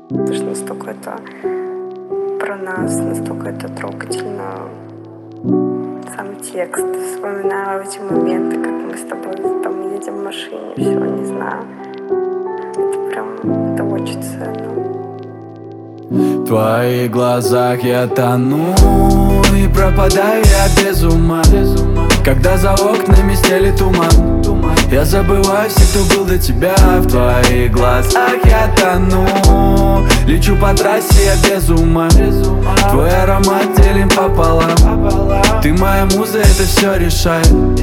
Потому что настолько это про нас, настолько это трогательно. Сам текст. Вспоминаю эти моменты, как мы с тобой там едем в машине, все, не знаю. Это прям, это очень ценно. В твоих глазах я тону и пропадаю я без ума. Когда за окнами стелит туман, я забываю всех, кто был до тебя. В твоих глазах я тону, лечу по трассе я без ума. Твой аромат делим пополам. Ты моя муза, это все решает.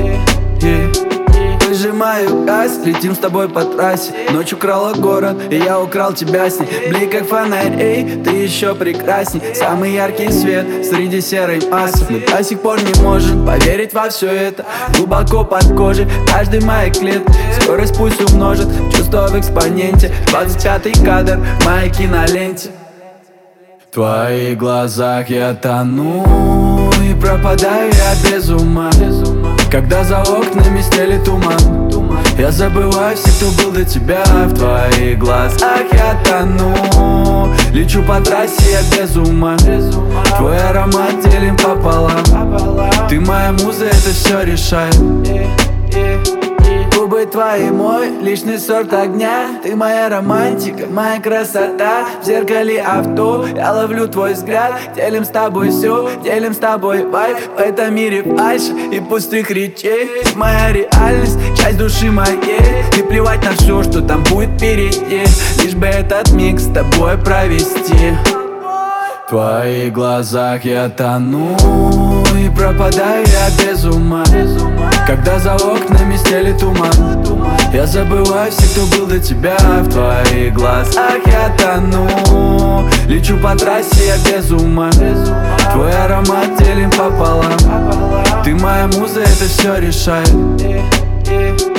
Выжимаю газ, летим с тобой по трассе. Ночь украла город, и я украл тебя с ней. Блик как фонарь, эй, ты еще прекрасней. Самый яркий свет среди серой массы. Мы до сих пор не можем поверить во все это. Глубоко под кожей, каждый моей клетки. Скорость пусть умножит, чувство в экспоненте. 25-й кадр в моей киноленте. В твоих глазах я тону и пропадаю я без ума. Когда за окнами стелит туман, я забываю всех, кто был до тебя. В твоих глазах я тону, лечу по трассе я без ума. Твой аромат делим пополам. Ты моя муза, это все решает. Губы твои мой личный сорт огня. Ты моя романтика, моя красота. В зеркале авто я ловлю твой взгляд. Делим с тобой все, делим с тобой вайб. В этом мире фальшь и пустых речей. Моя реальность, часть души моей. И плевать на все, что там будет впереди. Лишь бы этот миг с тобой провести. В твоих глазах я тону и пропадаю я без ума. Когда за окнами стелит туман, я забываю всех, кто был до тебя. В твоих глазах я тону, лечу по трассе я без ума. Твой аромат делим пополам. Ты моя муза, это все решает.